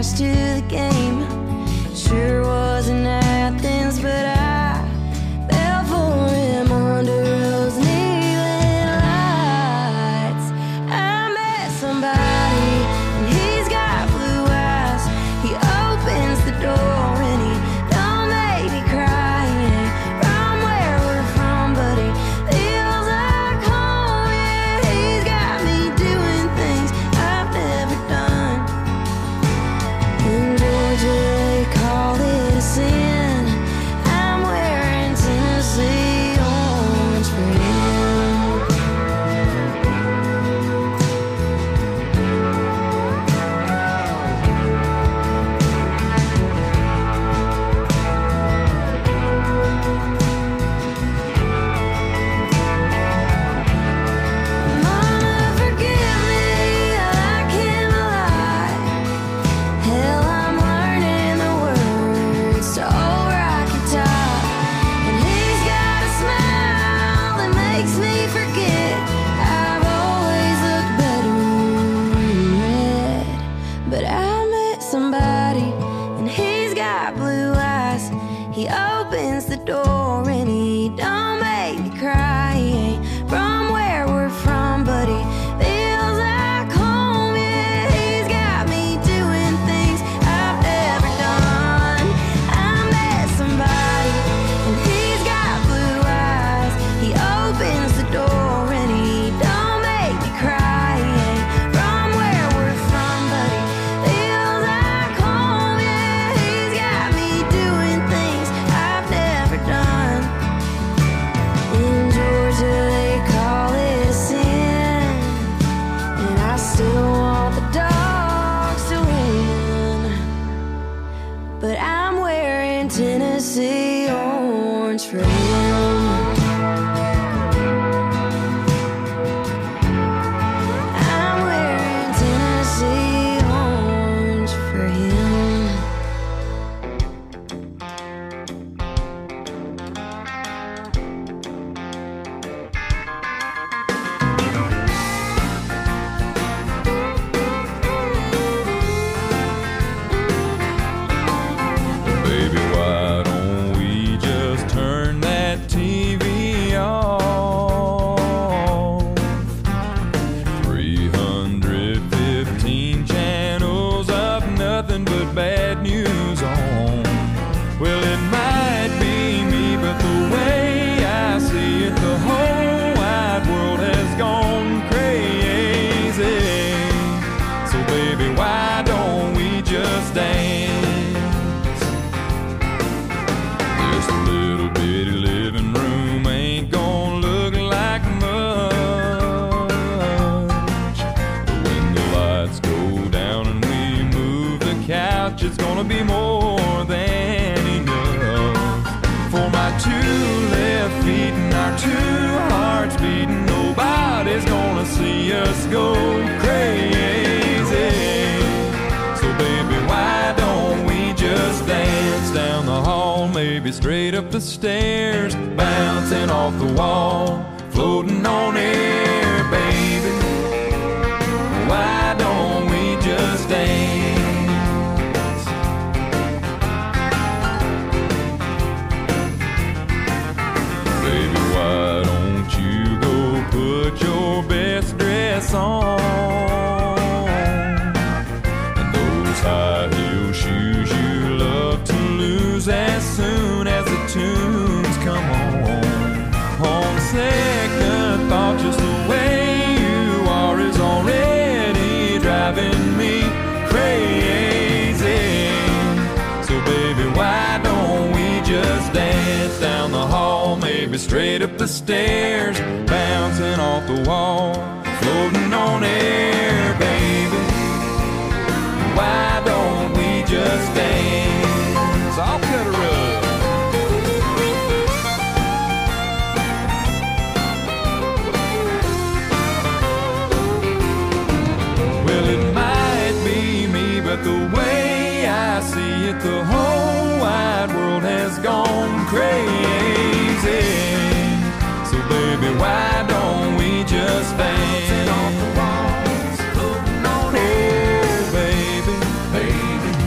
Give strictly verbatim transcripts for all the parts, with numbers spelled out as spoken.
fast to the game. Sure wasn't Athens, but I fell for him under those neon lights. I met somebody and he's got blue eyes. He opens the door and he don't make me cry. He ain't from where we're from, but he feels like home. Yeah, he's got me doing things I've never done. In Georgia they call it a sin. I'm wearing Tennessee orange for him. Mama, forgive me, I came alive. Hell, I'm learning the words to Old Rocky Top. And he's got a smile that makes me forget I've always looked better in red. But I met somebody and he's got blue eyes. He opens the door and he don't make me cry. He ain't from where we're from, but he feels like home. Yeah, he's got me doing things I've never done. I met somebody and he's got blue eyes. He opens the door and he don't make me cry. He ain't from where we're from, but he feels like home. Yeah, he's got me doing things I've never done. In Georgia they call it a sin, and I still want the dogs to win. But I'm wearing Tennessee orange for him. I'm wearing Tennessee orange for him. Baby, why don't we just turn that T V off? three hundred fifteen channels of nothing but bad news on. Well, it might be me, but the way I see it, the whole wide world has gone crazy. So baby, why don't we just dance? This little bitty living room ain't gonna look like much, but when the lights go down and we move the couch, it's gonna be more than enough. For my two left feet and our two hearts beating, nobody's gonna see us go crazy. So baby, why don't we just dance down the hall, maybe straight up the stairs, bouncing off the wall, floating on air, baby. Why don't we just dance? Baby, why don't you go put your best dress on, and those high heel shoes you love to lose as soon as the tunes come on. On second thought, just the way you are is already driving me crazy. So baby, why don't we just dance down the hall, maybe straight up the stairs, bouncing off the wall, floating on air, baby. Why don't we just dance? I'll cut her up. Well, it might be me, but the way I see it, the whole wide world has gone crazy. So baby, why don't we just dance? Bouncing off the walls, floating on air, baby, baby.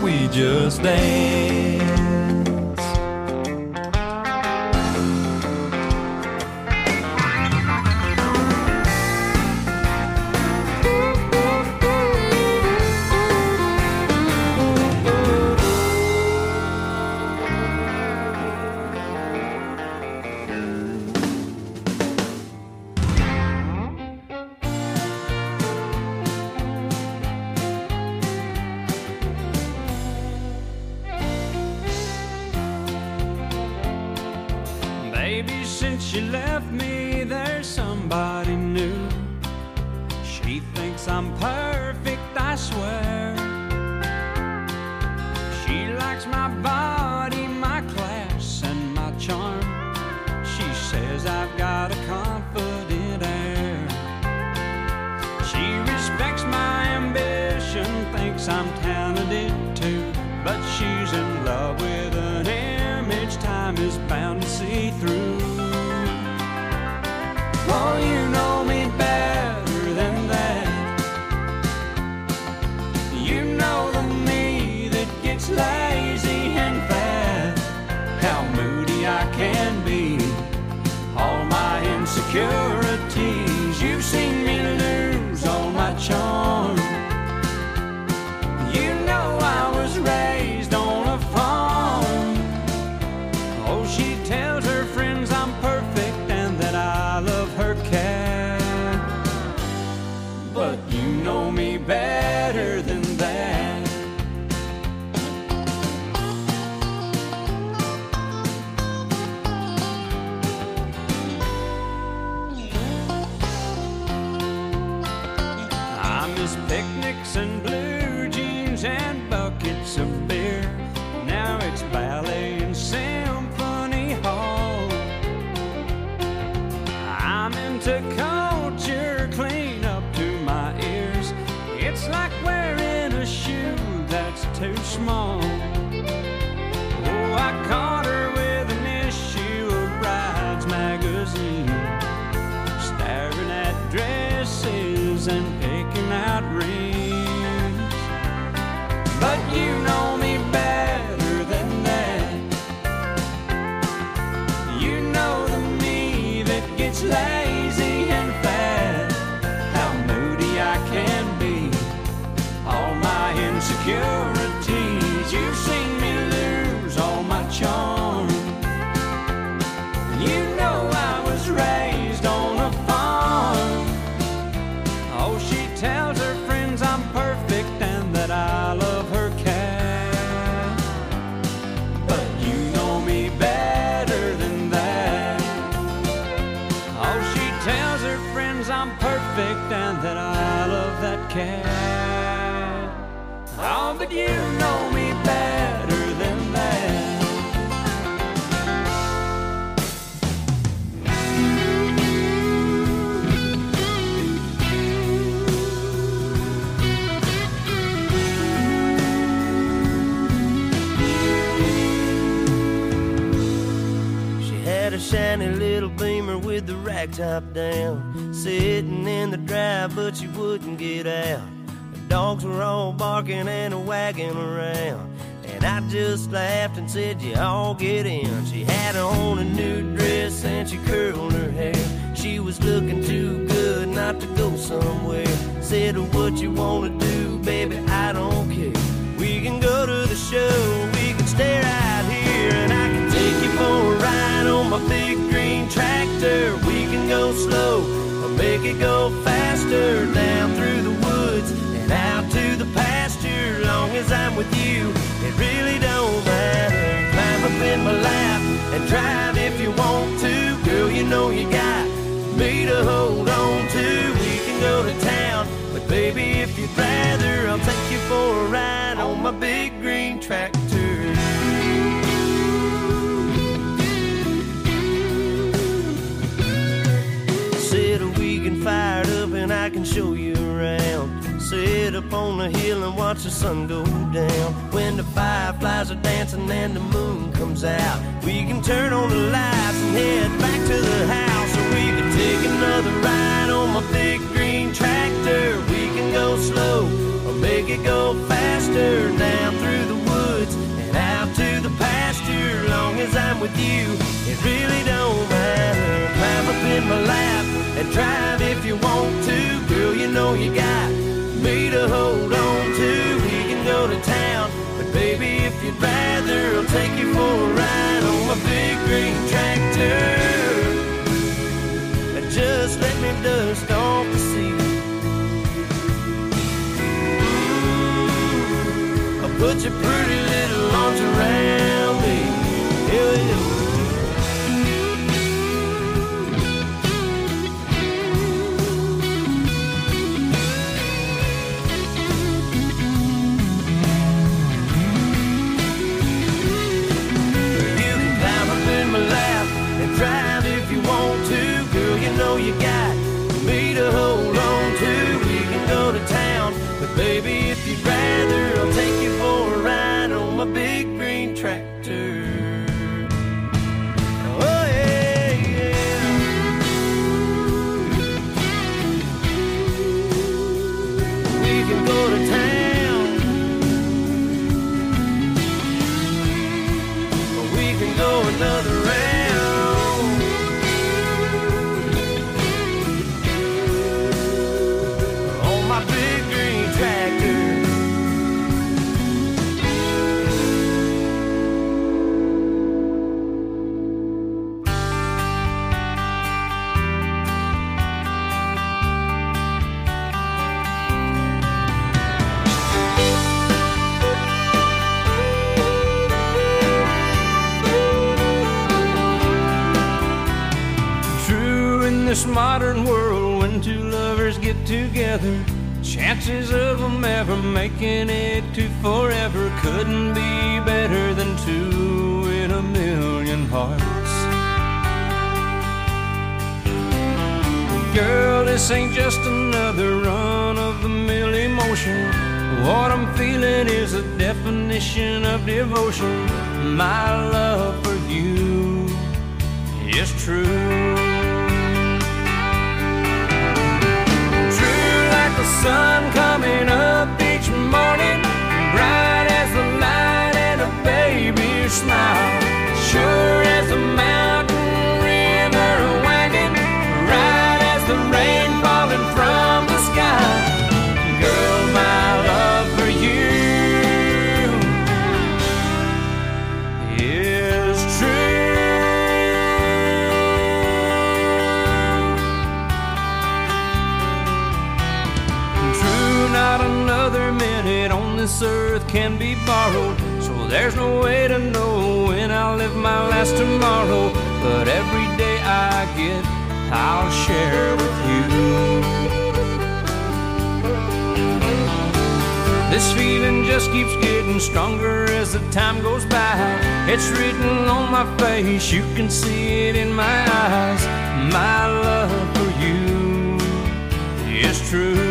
we just dance. Baby, since you left me, there's somebody new. She thinks I'm perfect, I swear. She likes my body, my class, and my charm. She says I've got a confident air. She respects my ambition, thinks I'm talented too. But she's in love with an image time is bound to see through. Oh, you know me better than that. You know the me that gets lazy and fat. How moody I can be, all my insecurities. You've seen me lose all my charm. You know I was raised on a farm. Oh, she tells her friends I'm perfect and that I love her cat. But you know me better than that. I miss picnics and blue jeans and buckets of beer. Now it's ballet and symphony hall. I'm into culture clean up to my ears. It's like wearing a shoe that's too small. Oh, I caught her with an issue of Brides magazine, staring at dresses and picking out rings. But you know me better than that. You know the me that gets lazy and fat. How moody I can be, all my insecurities. You've seen me lose all my charm. You know I was raised on a farm. Oh, she tells her friends I'm perfect and that I love her cat. But you know me better than that. Oh, she tells her friends I'm perfect and that I love that cat. Oh, but you know me better than that. She had a shiny little Beamer with the rack top down, sitting in the drive, but she wouldn't get out. The dogs were all barking and a wagging around, and I just laughed and said, you all get in. She had on a new dress and she curled her hair. She was looking too good not to go somewhere. Said, what you wanna do, baby, I don't care. We can go to the show, we can stay right here, and I can take you for a ride on my big green tractor. We can go slow or make it go faster, down through the woods and out to the pasture. Long as I'm with you, it really don't matter. Climb up in my lap and drive if you want to. Girl, you know you got me to hold on to. We can go to town, but baby, if you'd rather, I'll take you for a ride on my big green tractor. Said we can fire it up and I can show you around. Sit up on the hill and watch the sun go down. When the fireflies are dancing and the moon comes out, we can turn on the lights and head back to the house. Or we can take another ride on my big green tractor. We can go slow or make it go faster, down through the with you, it really don't matter. Climb up in my lap and drive if you want to. Girl, you know you got me to hold on to. We can go to town, but baby, if you'd rather, I'll take you for a ride on my big green tractor. And just let me dust off the seat. I'll put your pretty little arms around me. Yeah, yeah. Drive if you want to, girl, you know you got me to hold on to. We can go to town, but baby, if you'd rather, I'll take you for a ride on my big green tractor. Oh yeah, yeah. We can go to town, or we can go another round. This modern world, when two lovers get together, chances of them ever making it to forever couldn't be better than two in a million hearts. Girl, this ain't just another run-of-the-mill emotion. What I'm feeling is a definition of devotion. My love for you is true. Sun coming up each morning, bright as the light and a baby's smile, sure as a mountain river winding, right as the rain falling from the sky. Girl, my love for you is true. Not another minute on this earth can be borrowed, so there's no way to know when I'll live my last tomorrow. But every day I get, I'll share with you. This feeling just keeps getting stronger as the time goes by. It's written on my face, you can see it in my eyes. My love for you is true.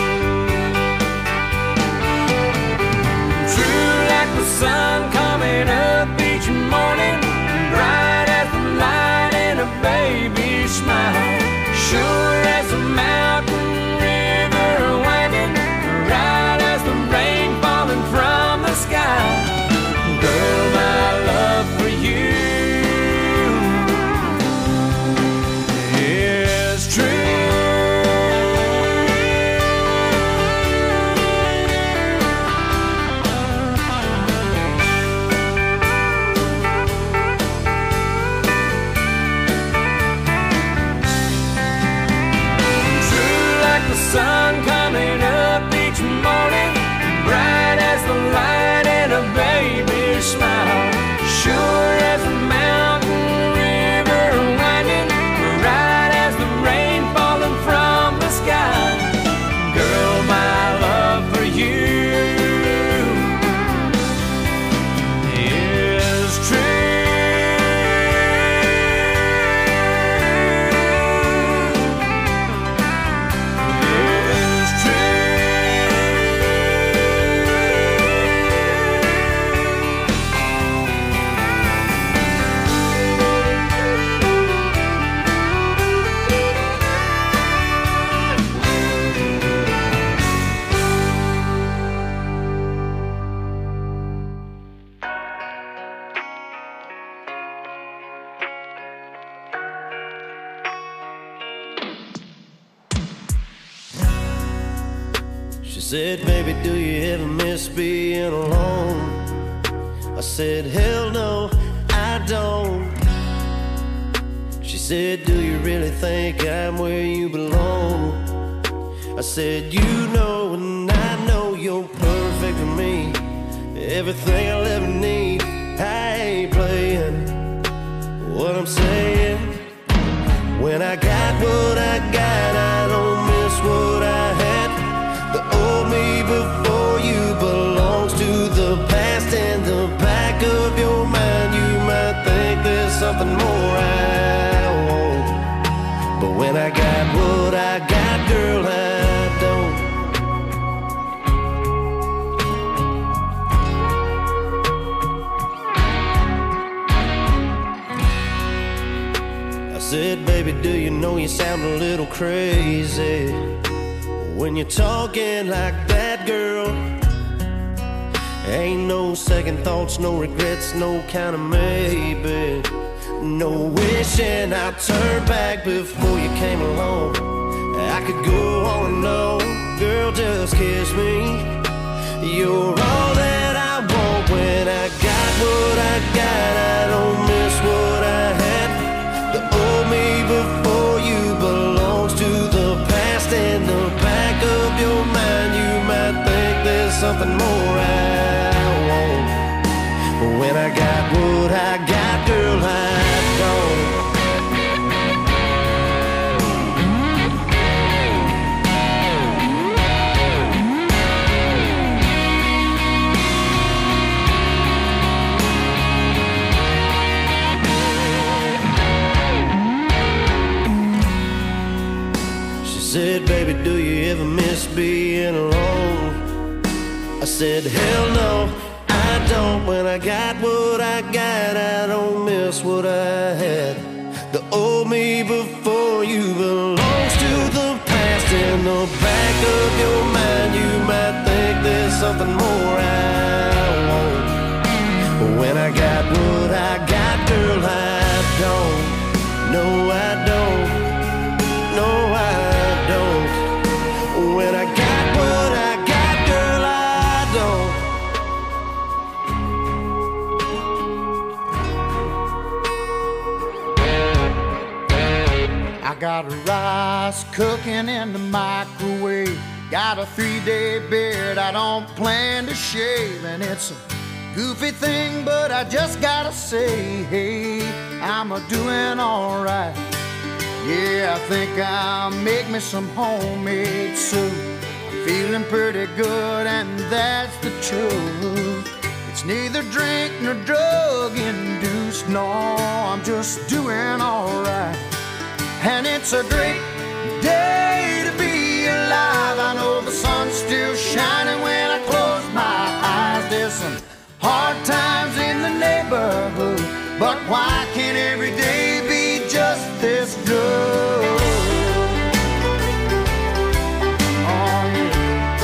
The sun coming up each morning, bright as the light and a baby's smile, sure as a mountain river winding, right as the rain falling from the sky. Girl, my love for you is true. said, baby, do you ever miss being alone? I said, hell no, I don't. She said, do you really think I'm where you belong? I said, you know and I know you're perfect for me. Everything I'll ever need. I ain't playing what I'm saying. When I got what I got, I don't miss what I had. The old me before you belongs to the past. In the back of your mind, you might think there's something more I want. But when I got what I got, girl, I don't. I said, baby, do you know you sound a little crazy when you're talking like that, girl? Ain't no second thoughts, no regrets, no kind of maybe. No wishing I'd turn back before you came along. I could go on and on, girl, just kiss me. You're all that I want. When I got what I got, I don't miss what I had. The old me before you belongs to the past. In the back of your mind, you might think there's something more I want. But when I got what I got, girl, I don't. Said, baby, do you ever miss being alone? I said, hell no, I don't. When I got what I got, I don't miss what I had. The old me before you belongs to the past. In the back of your mind, you might think there's something more I want. But when I got what I got, girl, I don't. No, I don't. No, I don't. When I got what I got, girl, I don't. I got rice cooking in the microwave. Got a three-day beard I don't plan to shave. And it's a goofy thing, but I just gotta say, hey, I'm a doing all right. Yeah, I think I'll make me some homemade soup. I'm feeling pretty good, and that's the truth. It's neither drink nor drug induced. No, I'm just doing alright. And it's a great day to be alive. I know the sun's still shining when I close my eyes. There's some hard times in the neighborhood, but why can't every day be just this good? Oh, yeah.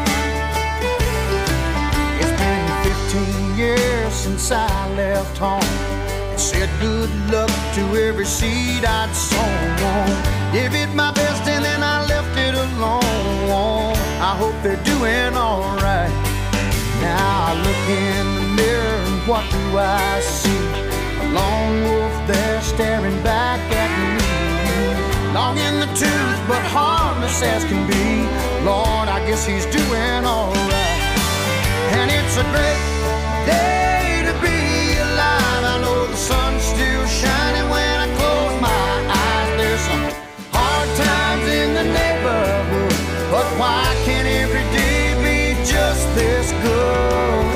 It's been fifteen years since I left home. I said good luck to every seed I'd sown. Gave it my best and then I left it alone. I hope they're doing alright. Now I look in the mirror and what do I see? A lone wolf there staring back at me. Long in the tooth but harmless as can be. Lord, I guess he's doing alright. And it's a great day to be alive. I know the sun's still shining when I close my eyes. There's some hard times in the neighborhood, but why can't every day be just this good?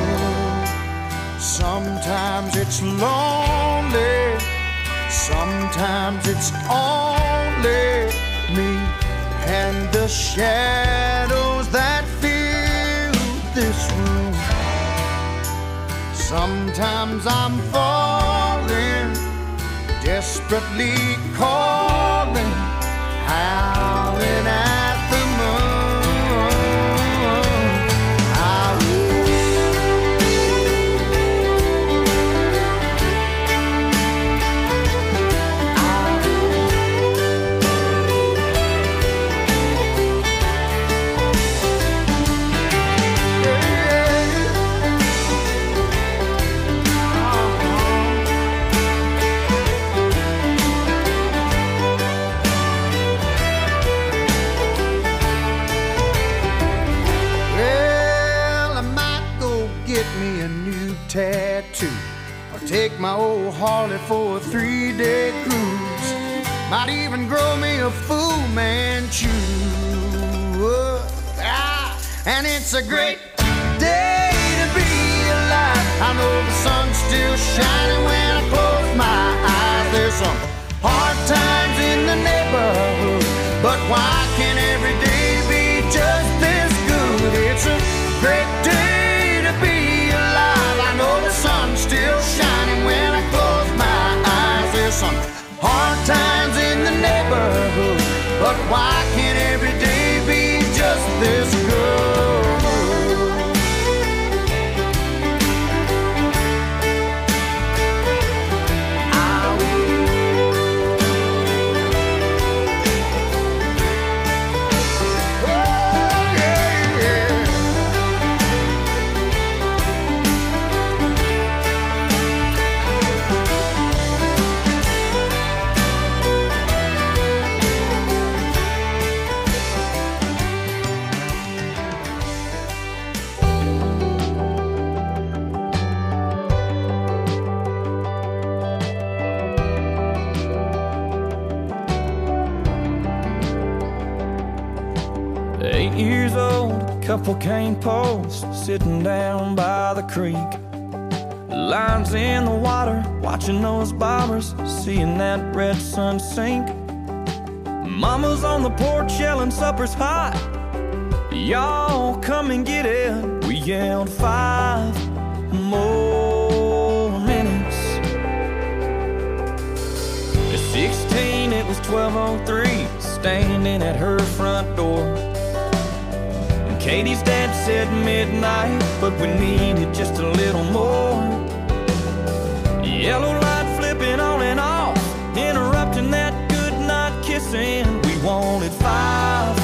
Sometimes it's lonely, sometimes it's only me and the shadows that fill this room. Sometimes I'm falling, desperately calling, howling at the moon. I two, or take my old Harley for a three-day cruise. Might even grow me a Fu Manchu. Ah, and it's a great day to be alive. I know the sun's still shining when I close my eyes. There's some hard times in the neighborhood, but why can't every day be just this good? It's a great day to be alive. I know the sun's still shining when I close my eyes. There's some hard times in the neighborhood, but why can't every day be just this good? Years old, couple cane posts sitting down by the creek. Lines in the water, watching those bobbers, seeing that red sun sink. Mama's on the porch yelling supper's hot. Y'all come and get it. We yelled five more minutes. At sixteen, it was twelve oh three, standing at her front door. Katie's dad said midnight, but we needed just a little more. Yellow light flipping on and off, interrupting that good night kissing. We wanted five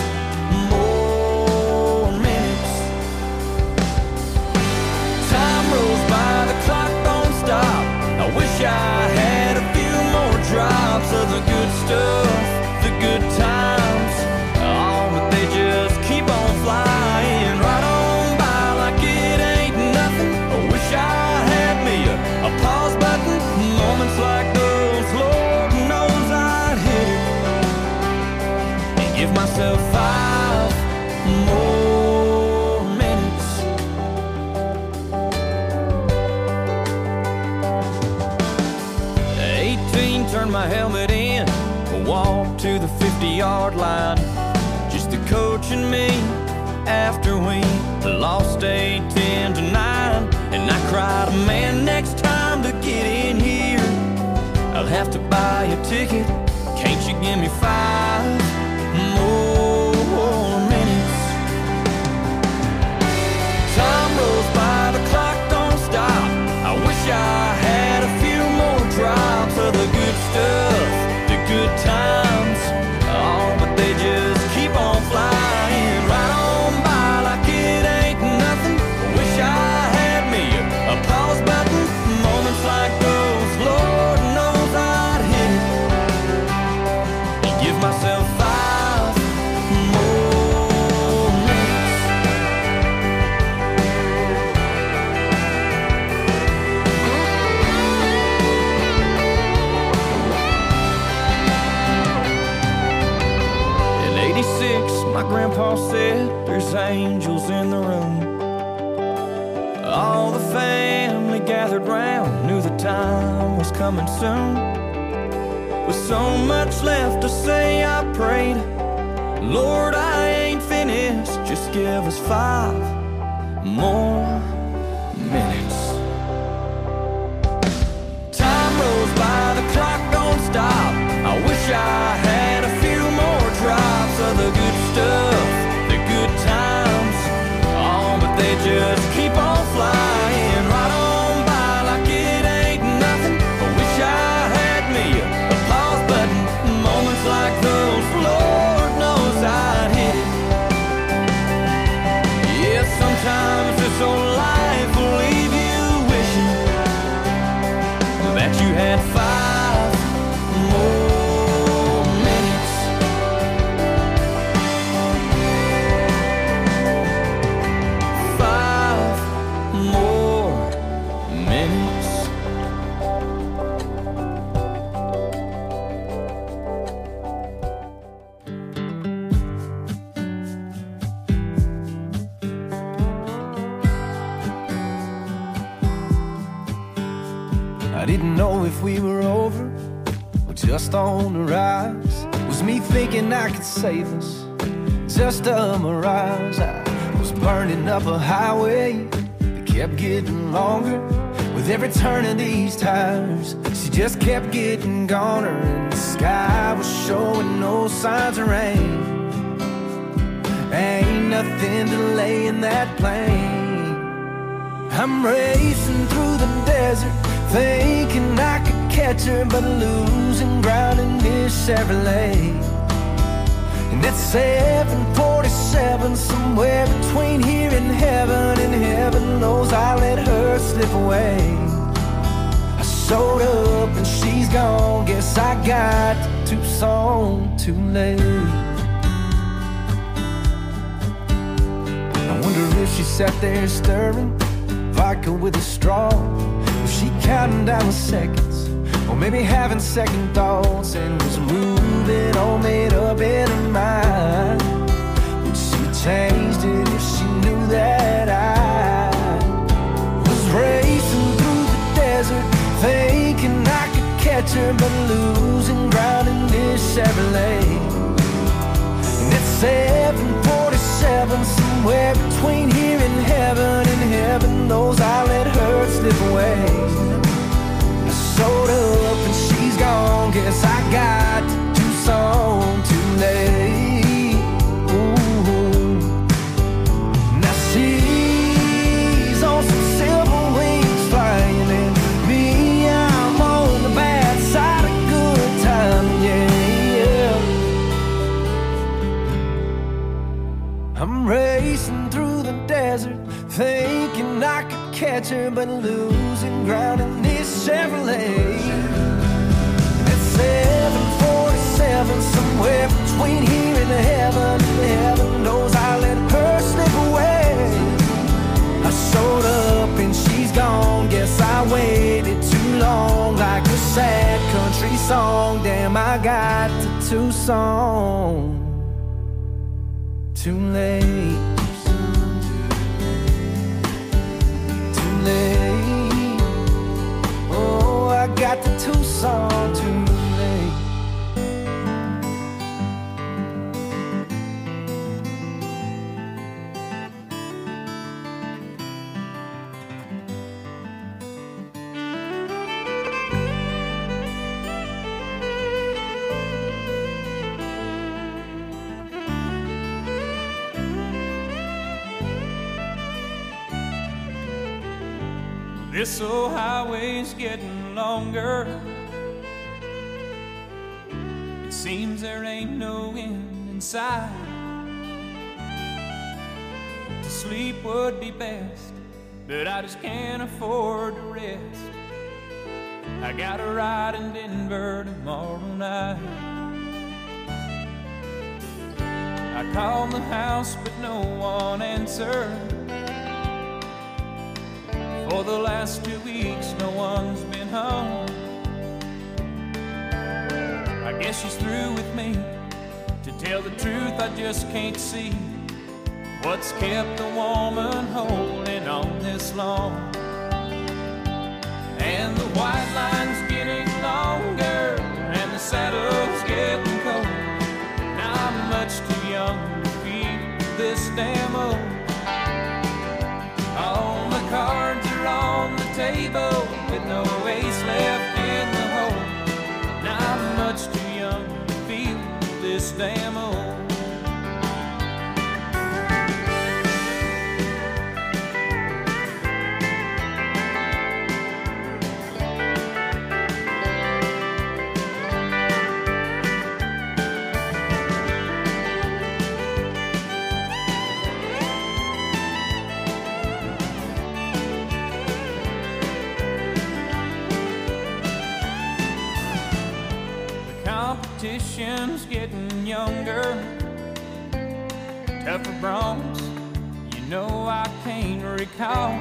more minutes. Time rolls by, the clock don't stop. I wish I had a few more drops of the good stuff, the good times. Oh, but they just keep on flying. Moments like those, Lord knows I'd hit it and give myself five more minutes. eighteen, turned my helmet in, walked to the fifty-yard line. Just the coach and me after we lost eight ten to nine. And I cried, man, next time to get in here, I'll have to buy a ticket. Can't you give me five more minutes? Time rolls by, the clock don't stop. I wish I had a few more drops of the good stuff, the good times. Oh, but they just keep on flying right on by like it ain't nothing. Wish I had me a pause button. Moments like those, Lord knows I'd hit it and give myself five more minutes. In eighty-six, my grandpa said there's angels in the room. All the family gathered round, knew the time was coming soon. With so much left to say, I prayed, Lord, I ain't finished, just give us five more minutes. Time rolls by, the clock don't stop. I wish I had a few more drops of the good stuff, the good times. Oh, but they just keep on flying right on by like it ain't nothing. I wish I had me a pause button. Moments like those, Lord knows I'd hit it. Yeah, sometimes this I didn't know if we were over or just on the rise. Was me thinking I could save us, just a mirage. I was burning up a highway that kept getting longer. With every turn of these tires, she just kept getting goner. And the sky was showing no signs of rain. Ain't nothing delaying that plane. I'm racing through the desert, thinking I could catch her, but losing ground in this Chevrolet. And it's seven forty-seven, somewhere between here and heaven, and heaven knows I let her slip away. I showed up and she's gone, guess I got to Tucson too late. I wonder if she sat there stirring vodka with a straw. Was she counting down the seconds, or maybe having second thoughts, and was moving all made up in her mind? Would she changed it if she knew that I was racing through the desert, thinking I could catch her, but losing ground in this Chevrolet? And it's seven forty-seven, somewhere between here and heaven, and heaven knows I let her slip away. I showed up and she's gone, guess I got to Tucson too late. Ooh. Now she's on some silver wings flying, and me, I'm on the bad side of good time, yeah, yeah. I'm racing through the desert, thinking I could catch her, but losing ground in this Chevrolet. It's seven forty-seven, somewhere between here and heaven, and heaven knows I let her slip away. I showed up and she's gone, guess I waited too long, like a sad country song. Damn, I got to Tucson too late. Late. Oh, I got to Tucson too late. This old highway's getting longer. It seems there ain't no end in sight. To sleep would be best, but I just can't afford to rest. I got a ride in Denver tomorrow night. I called the house, but no one answered. For the last two weeks, no one's been home. I guess she's through with me. To tell the truth, I just can't see what's kept the woman holding on this long. And the white line's getting longer, and the saddle's getting cold. Now I'm much too young to feel this damn old. All my cards are on the table, with no ace left in the hole. Now I'm much too young to feel this damn old. Competition's getting younger, tougher broncs, you know I can't recall.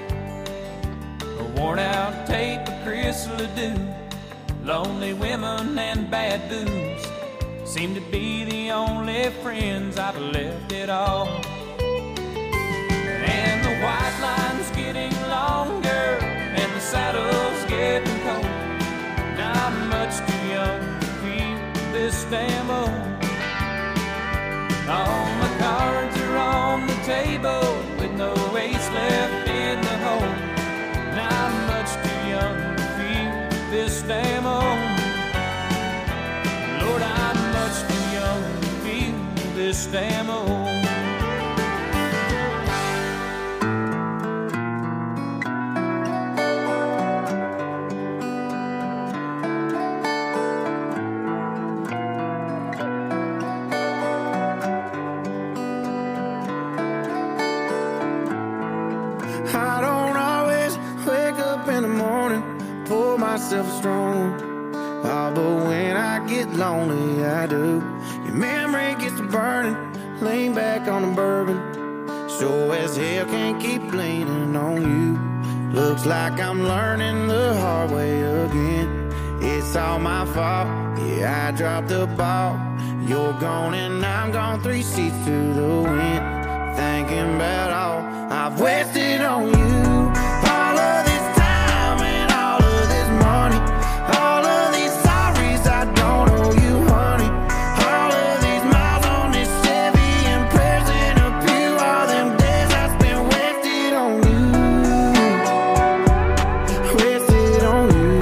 A worn out tape of Chris Ledoux, lonely women and bad booze seem to be the only friends I've left at all. And the white line's getting longer, and the saddle's getting cold. damn old. All my cards are on the table with no ace left in the hole. And I'm much too young to feel this damn old. Lord, I'm much too young to feel this damn old. I don't always wake up in the morning, pour myself a strong one. Oh, but when I get lonely, I do. Your memory gets to burning, lean back on the bourbon. Sure as hell can't keep leaning on you. Looks like I'm learning the hard way again. It's all my fault, yeah, I dropped the ball. You're gone and I'm gone, three seats to the wind. Thinking about all I've wasted on you. All of this time and all of this money. All of these sorries I don't owe you, honey. All of these miles on this Chevy and prayers in a pew. All them days I spent wasted on you. Wasted on you.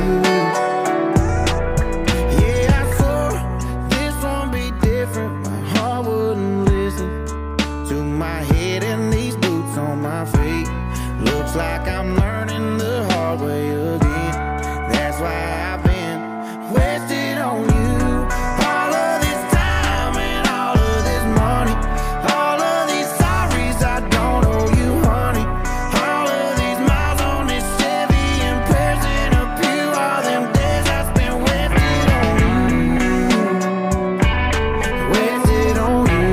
Yeah, I swore this won't be different. My heart wouldn't listen to my head and these boots on my feet. Looks like I'm learning the hard way again. That's why I've been wasted on you. All of this time and all of this money. All of these sorries I don't owe you, honey. All of these miles on this Chevy and prayers in a pew. All them days I spent wasted on you. Wasted on you.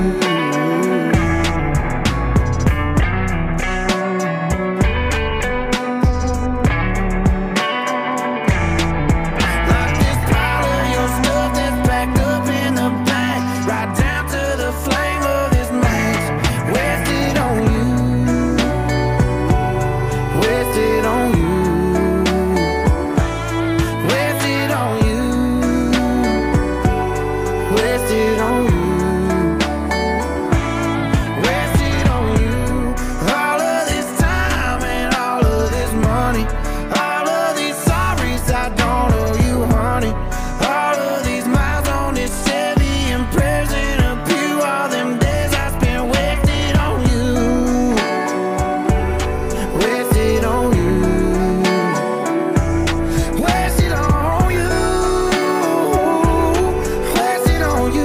Like this pile of your stuff that's packed up in the back, right down to the flame of this match. Wasted on you. Wasted on you. Wasted on you. Wasted on you. Wasted on you. All of this time and all of this money. All of these sorries I don't owe you, honey. All of these miles on this Chevy and prayers in a pew. All them days I spent wasted on you. Wasted on you. Wasted on you. Wasted on you.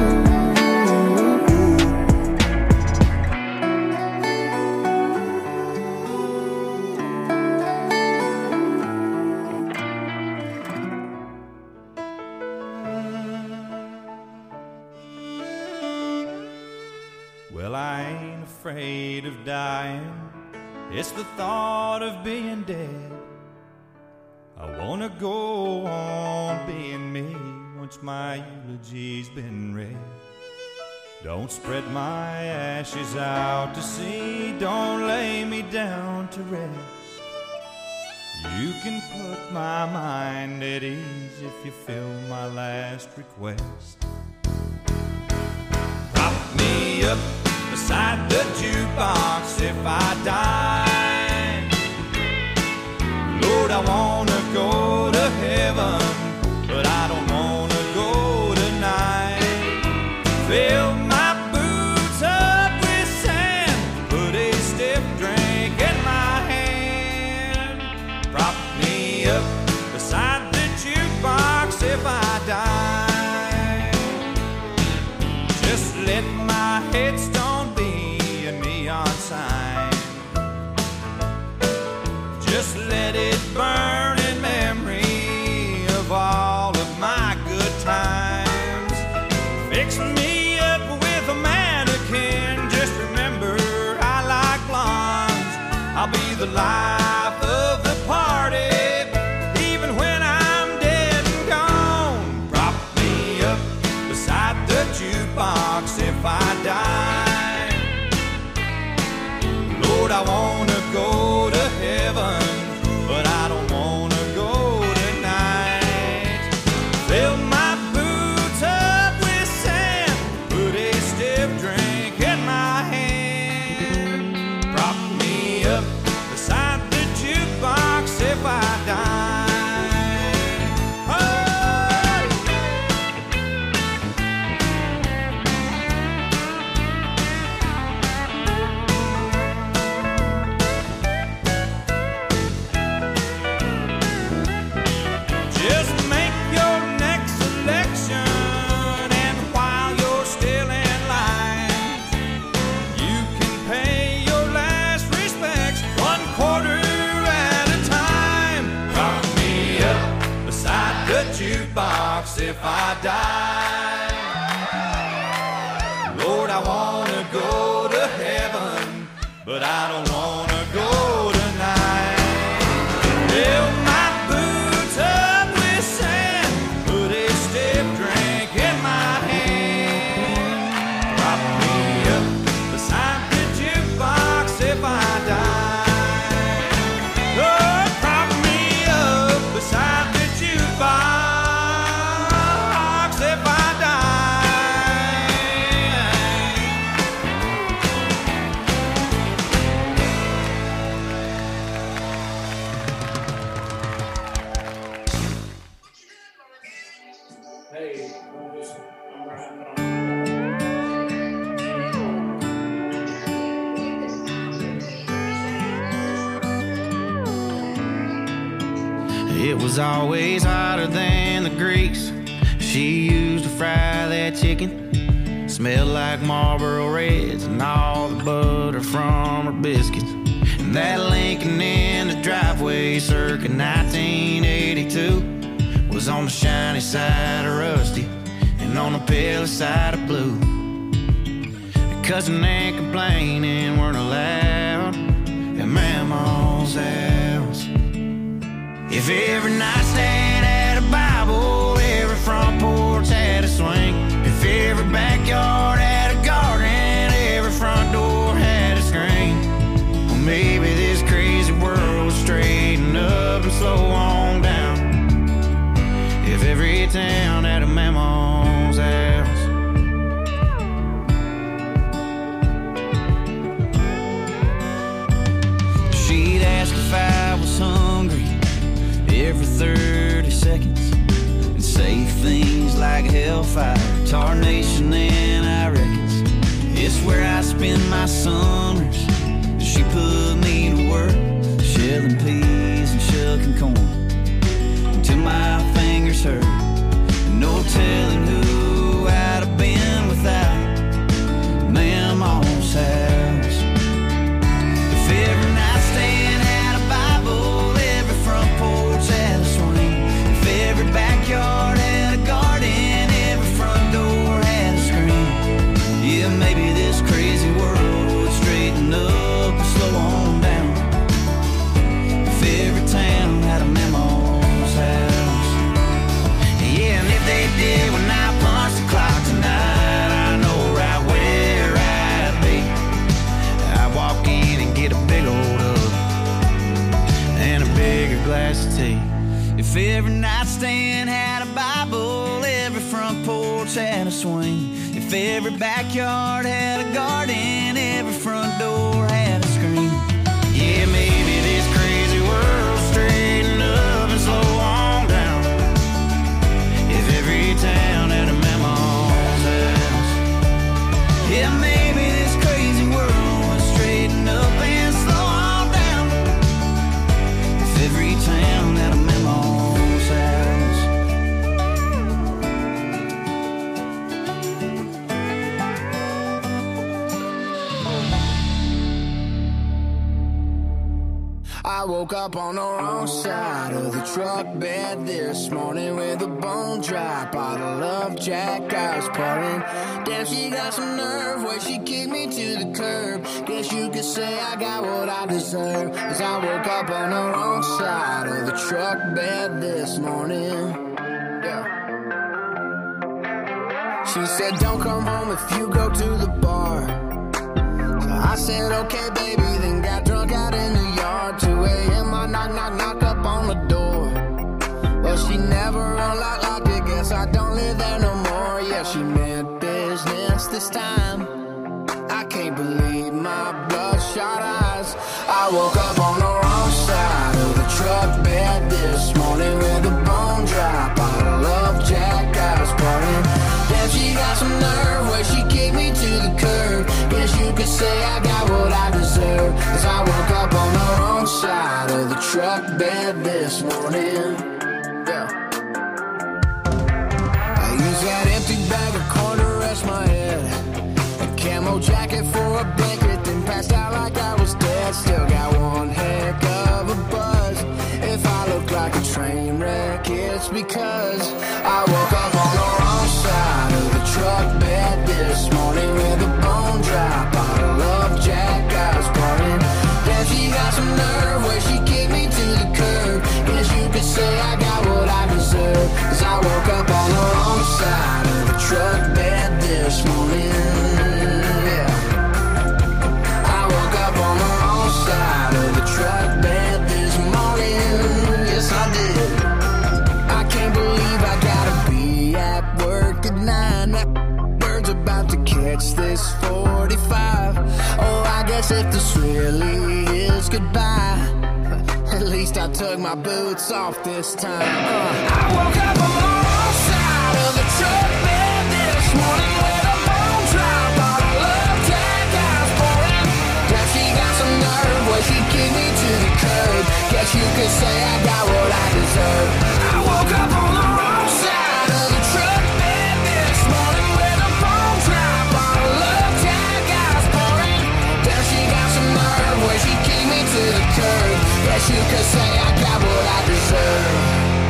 Well, I ain't afraid of dying. It's the thought of being dead. I wanna go on being me once my eulogy's been read. Don't spread my ashes out to sea. Don't lay me down to rest. You can put my mind at ease if you fill my last request. Prop me up beside the jukebox if I die. Lord, I wanna go to heaven, but I don't wanna go tonight. Fill my boots up with sand, put a stiff drink in my hand. Prop me up beside the jukebox if I die. Just let my headstone be a neon sign. Just let it burn in memory of all of my good times. Fix me up with a mannequin. Just remember I like blondes. I'll be the life of the party, even when I'm dead and gone. Prop me up beside the jukebox if I die. Lord, I wanna go to heaven, but I don't wanna go tonight. Fill my boots It was always hotter than the grease she used to fry that chicken. Smelled like Marlboro Reds and all the butter from her biscuits. And that Lincoln in the driveway circa nineteen eighty-two was on the shiny side of rusty and on the pale side of blue. Cussing and complaining weren't allowed at Mama's house. If every nightstand had a Bible, every front porch had a swing. If every backyard had a garden, every front door had a screen. Well, maybe this crazy world would straighten up and slow on down if every town had a Mama's house. She'd ask if I was hungry every thirty seconds and say things like hellfire, tarnation, and I reckons it's where I spend my summers. She put me to work, shelling peas and shucking corn until my fingers hurt. And no telling who I'd have been without Mama's house. If every nightstand had a Bible, every front porch had a swing. If every backyard had a garden, every front door had a screen. Yeah, maybe this crazy world would straighten up and slow on down if every town had a Mama's house. Yeah, and if they did when I punch the clock tonight, I know right where I'd be. I'd walk in and get a big old hug and a bigger glass of tea. If every nightstand had a Bible, every front porch had a swing. If every backyard had a garden, every front door had a screen. Yeah, maybe this crazy world straighten up and slow on down if every town had a Mama's house. Yeah, maybe this crazy world would straighten up and slow on down if every town had a Mama's house. I woke up on the wrong side of the truck bed this morning with a bone dry bottle of Jack I was pouring. Damn, she got some nerve where she kicked me to the curb. Guess you could say I got what I deserve, 'cause I woke up on the wrong side of the truck bed this morning. Yeah. She said don't come home if you go to the bar. So I said okay baby, then got drunk out in the yard. Two a.m. I knock, knock, knock up on the door. Well, she never unlocked, locked it. Guess I don't live there no more. Yeah, she meant business this time. I can't believe my bloodshot eyes. I woke up on the wrong side of the truck bed this morning with a bone dry bottle of Jack I was pouring. Damn, she got some nerve where she kicked me to the curb. Guess you could say I got what I deserve, 'cause I woke up on the wrong side of the truck bed this morning. Yeah. I used that empty bag of corn to rest my head, a camo jacket for a blanket, then passed out like I was dead. Still got one heck of a buzz. If I look like a train wreck, it's because I woke up on the wrong side of the truck bed this morning with a bone dry bottle of Jack I was pouring. Damn, she got some nerve where she kicked me to the curb. Guess you could say I got what I deserve, 'cause I woke up on the wrong side of the truck bed this morning. Yeah. I woke up on the wrong side of the truck bed this morning. Yes, I did. I can't believe I gotta be at work at nine. That bird's about to catch this forty-five. Oh, I guess if this really is goodbye, at least I took my boots off this time. Uh, I woke up on the wrong side of the truck bed this morning with a bone dry bottle of Jack I was pouring. Damn, she got some nerve where she kicked me to the curb. Guess you could say I got what I deserve. guess you could say I got what I deserve.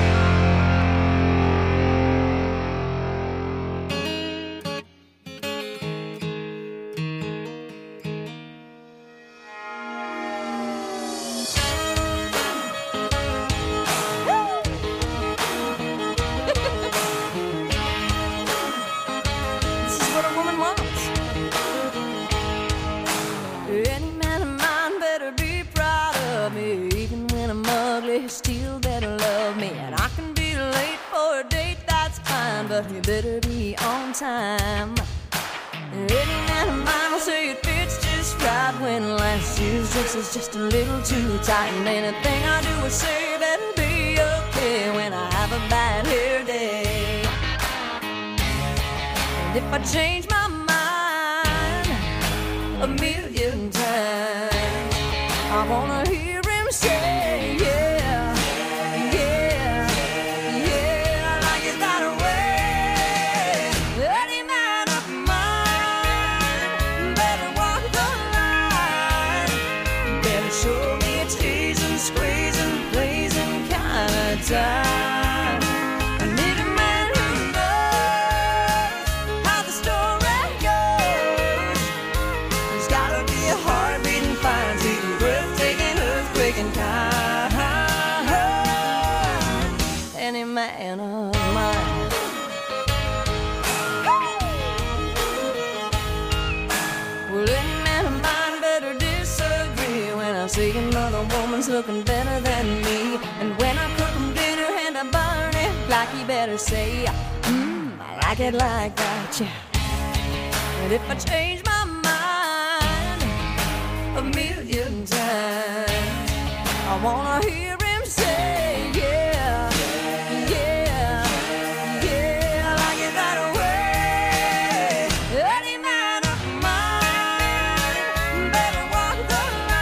Still better love me, and I can be late for a date, that's fine, but you better be on time. Any man of mine will say it fits just right when last year's dress is just a little too tight, and anything I do or say better be okay when I have a bad hair day. And if I change my mind a million times, I wanna hear him say, yeah. Time. I need a man who knows how the story goes. There's gotta be a heart beating fine, sweet, breathtaking, earthquaking kind. Any man of mine. Well, any man of mine better disagree when I see another woman's looking better than me, and when I cook I burn it like he better say, mmm, I like it like that, yeah. And if I change my mind a million times, I wanna hear him say, yeah, yeah, yeah, I like it that way. Any man of mine better walk the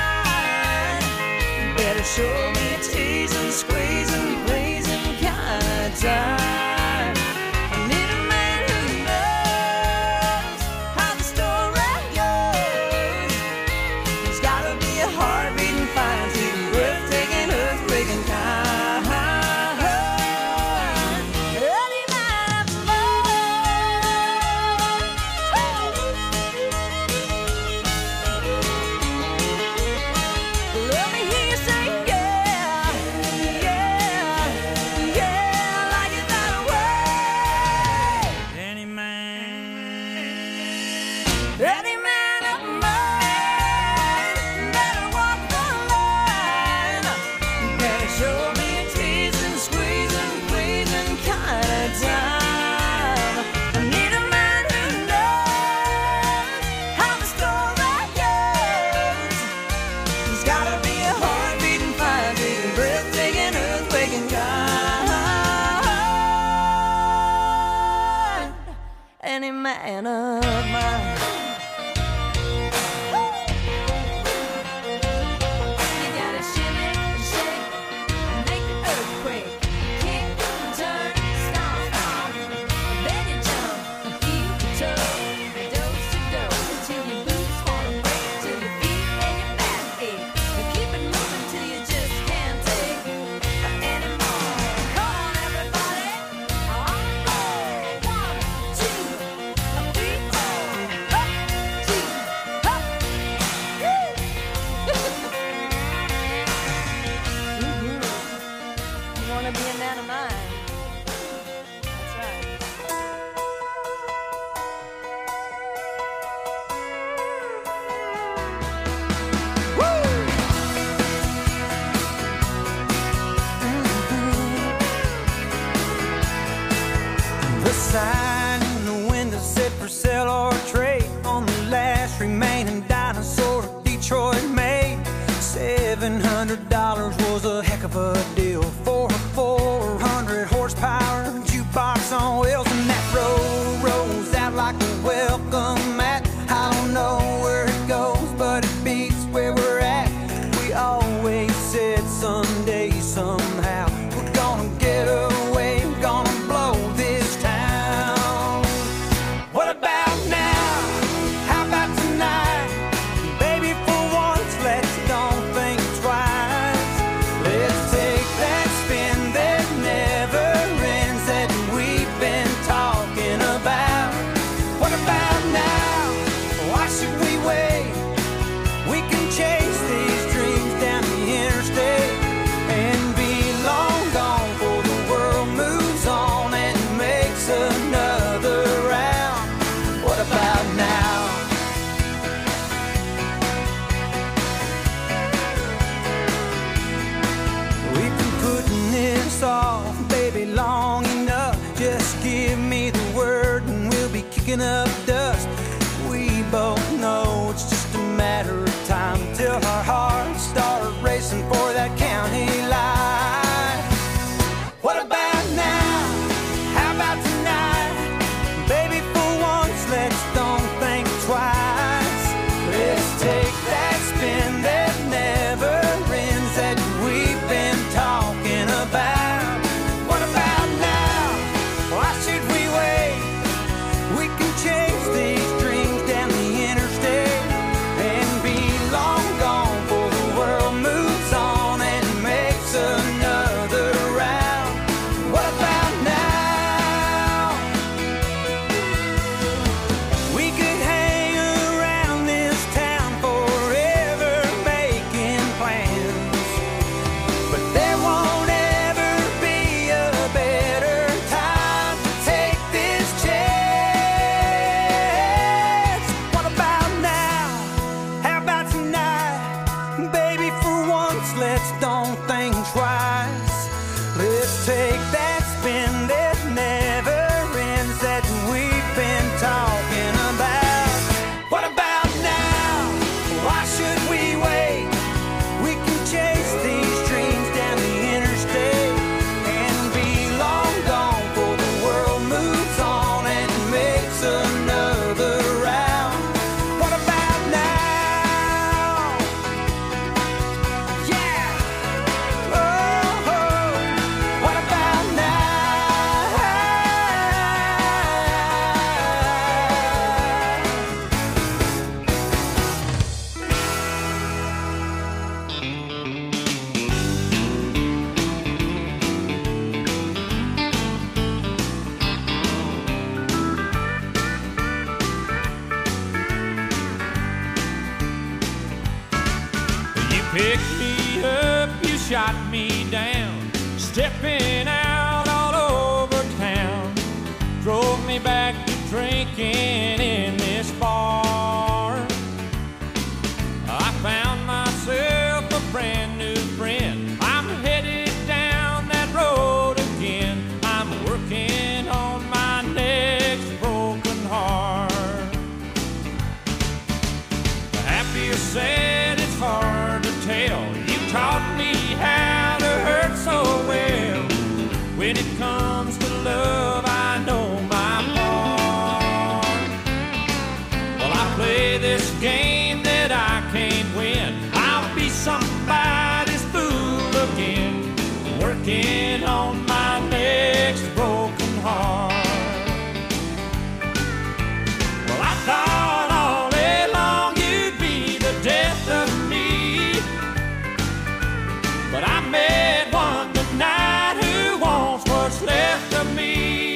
line, better show me a tease and squeeze and please time. I need a man who knows how the story goes. There's gotta be a heart beating fine, sweet, breathtaking, earthquaking kind. Any man of mine. Let me hear you say yeah, yeah, yeah. Any man of mine better walk the line, better show me a teasing, squeezing, pleasing kind of time. I need a man who knows how the story goes. There's gotta be a heart beating fine, beating, breathtaking, earthquaking kind. Any man of mine. Sign in the window said for sale or trade on the last remaining dinosaur Detroit made. Seven hundred dollars was a heck of a deal for a four hundred horsepower jukebox on wheels, and that road rolls out like a welcome mat. I don't know where it goes, but it beats where we're at. We always said someday, somehow, we're gonna get away, we're gonna blow this town. What about now? How about tonight? Baby, for once, let's don't think twice. kicking up dust. We both know it's just a matter of time till our hearts start racing for that county line. What about now? How about tonight? Baby, for once, let's don't think twice. Let's take that spin that never ends that we've been talking about. What about now? Why should we wait? We can chase these dreams down the interstate and be long gone before the world moves on and makes another round. What about now? We could hang around this town forever making plans, but there won't ever be a better time to take this chance. What about now? How about tonight? Baby, for once, let's don't think twice. Let's take that spin that never ends that we've been talking about. What about now? Why should we wait? We can chase these dreams down the interstate and be long gone before the world moves on and makes another round. What about now? Yeah. Oh, oh. What about now? You picked me up, you shot me down, stepping out all over town. Drove me back to drinking in this bar. I found myself a brand new friend. I'm headed down that road again. I'm working on my next broken heart. Happy or sad, it's hard to tell. You taught me how to hurt so well. When it comes to love, I know my part. Well, I play this game that I can't win. I'll be somebody's fool again, working on my next broken heart. Well, I thought all day long you'd be the death of me, but I met one tonight who wants what's left of me.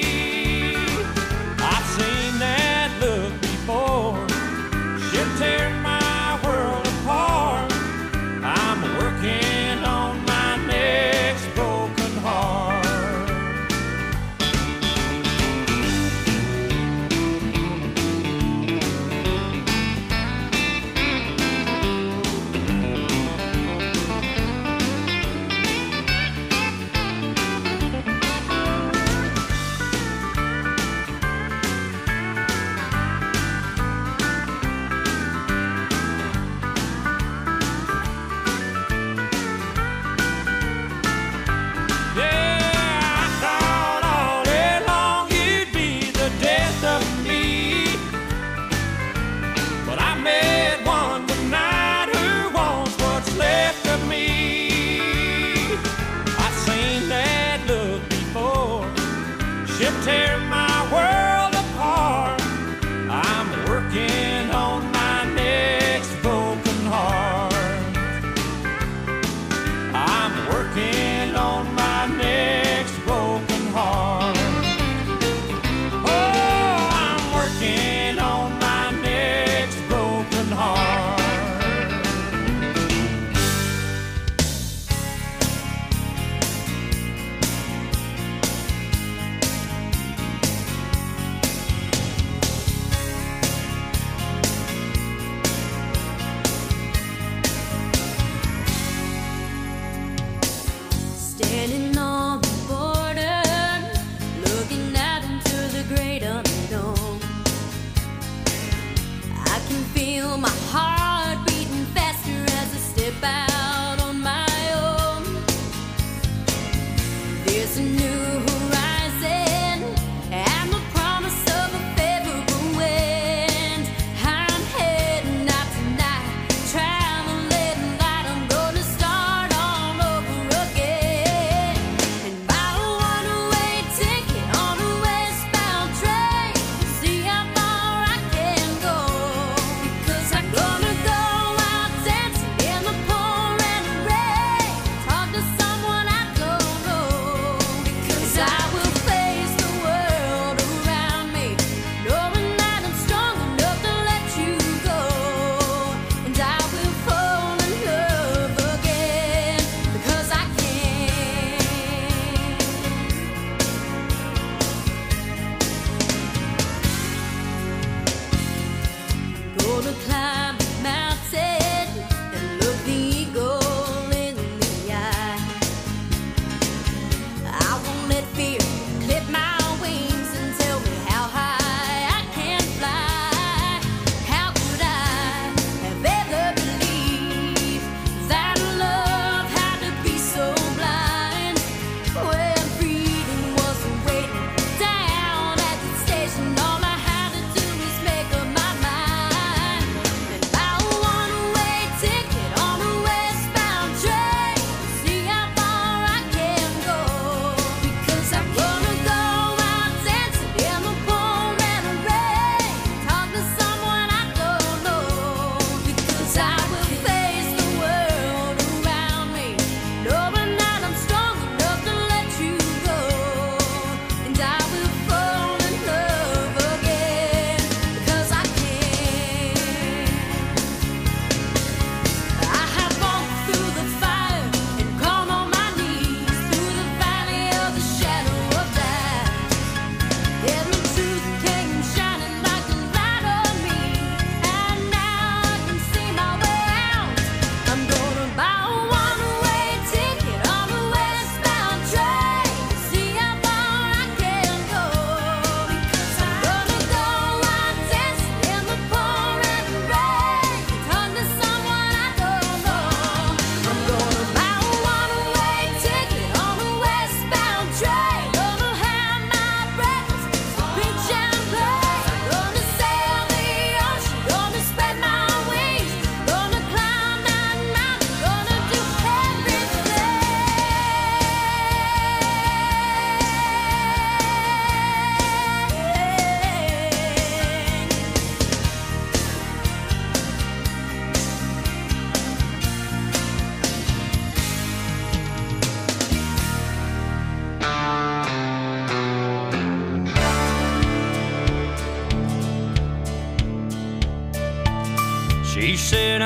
I've seen that look before. She'll tear my world apart. I'm working on my next broken heart.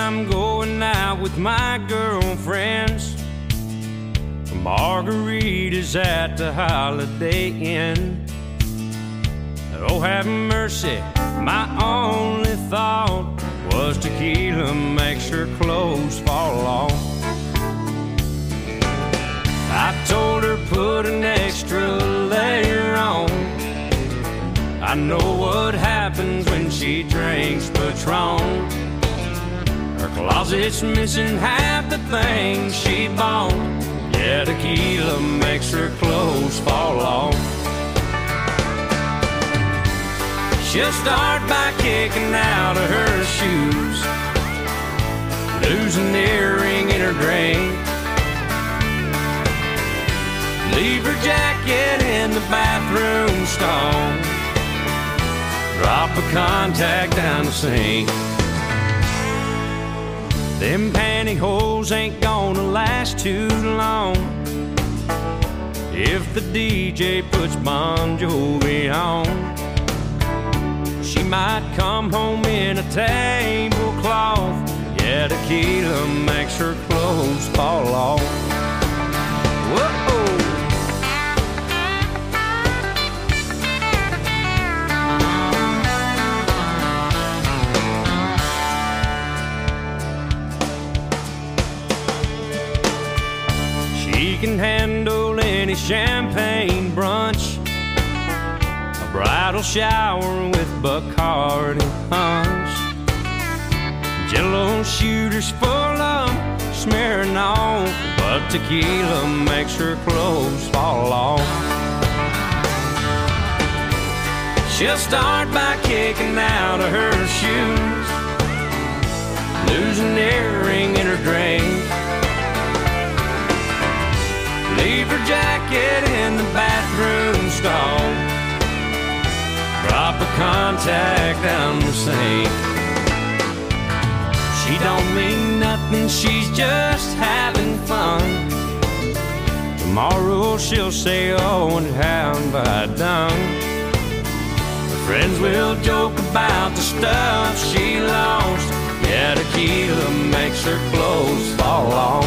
I'm going out with my girlfriends for margaritas at the Holiday Inn. Oh, have mercy, my only thought was tequila makes her clothes fall off. I told her put an extra layer on. I know what happens when she drinks Patron. Her closet's missing half the things she bought. Yeah, tequila makes her clothes fall off. She'll start by kicking out of her shoes, lose an earring in her drink, leave her jacket in the bathroom stall, drop a contact down the sink. Them pantyhose ain't gonna last too long if the D J puts Bon Jovi on. She might come home in a tablecloth. Yeah, tequila makes her clothes fall off. Whoa. She can handle any champagne brunch, a bridal shower with Bacardi punch, Jello shooters full of smearing on, but tequila makes her clothes fall off. She'll start by kicking out of her shoes, lose an earring in her drink, leave her jacket in the bathroom stall, drop a contact down the sink. She don't mean nothing, she's just having fun. Tomorrow she'll say, oh, and how have I done? Her friends will joke about the stuff she lost. Yeah, tequila makes her clothes fall off.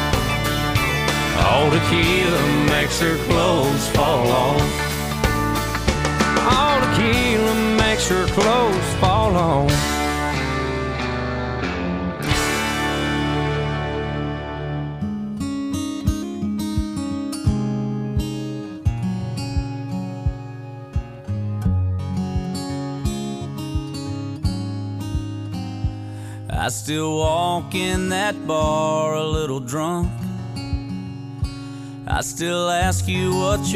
Oh, tequila makes her clothes fall off. Oh, tequila makes her clothes fall off. I still walk in that bar a little drunk. I still ask you what